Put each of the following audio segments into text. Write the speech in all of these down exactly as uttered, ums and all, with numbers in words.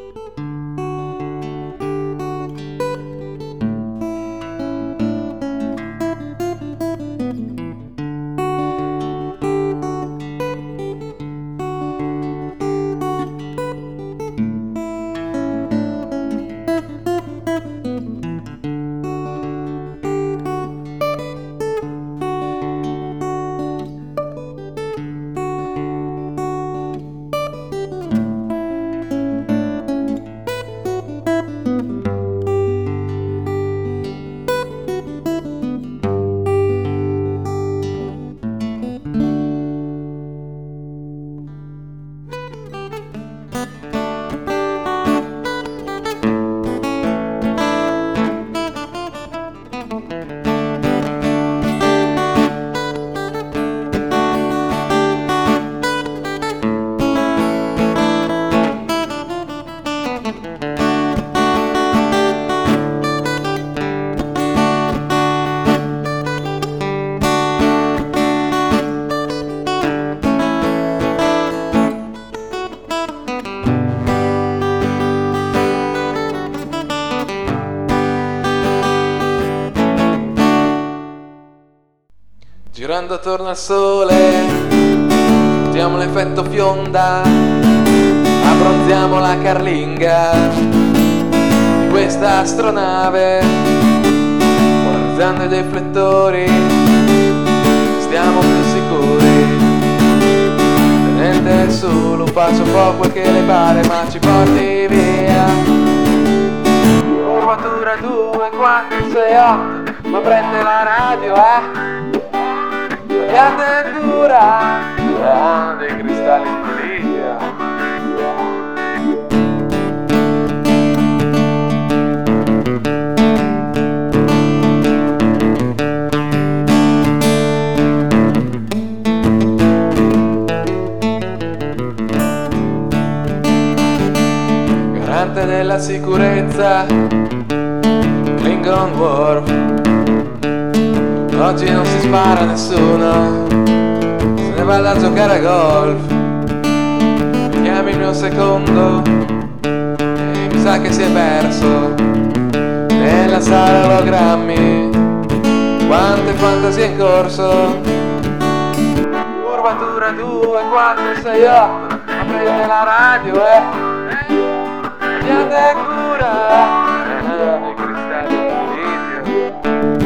Girando attorno al sole, sentiamo l'effetto fionda, abbronziamo la carlinga di questa astronave, polarizzando i riflettori, stiamo più sicuri. Tenente solo, faccio un po' quel che le pare, ma ci porti via. Curvatura due, quattro, sei, otto, ma prende la radio, eh? Pianta dura, ah, dei cristalli di Lidia. Garante della sicurezza, Klingon Worf. Oggi non si spara a nessuno, se ne va a giocare a golf. Mi chiami il mio secondo e mi sa che si è perso nella sala ologrammi. Quante fantasie in corso. Curvatura due, quattro, sei, otto, ma prende la radio, eh? Pianta cura, eh, i cristalli di litio.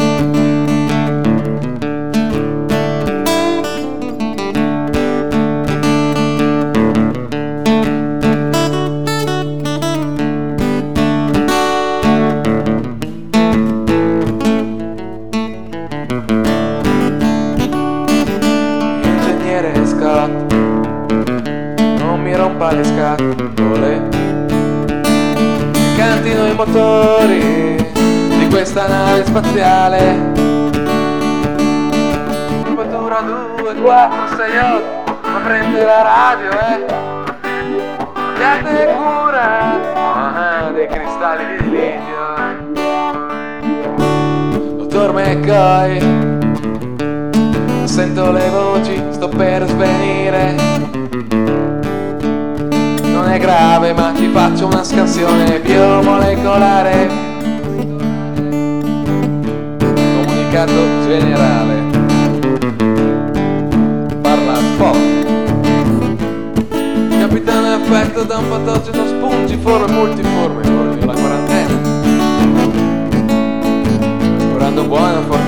Non mi rompa le scatole, cantino i motori di questa nave spaziale. Curvatura due, quattro, sei, otto, ma prende la radio, eh? Piante cura, ah, dei cristalli di litio. Dottor McCoy, sento le voci, sto per svenire. Non è grave, ma ti faccio una scansione biomolecolare. Comunicato generale. Parla Spock. Capitano è affetto da un patogeno spongiforme multiforme. Porti la quarantena. Curando buono,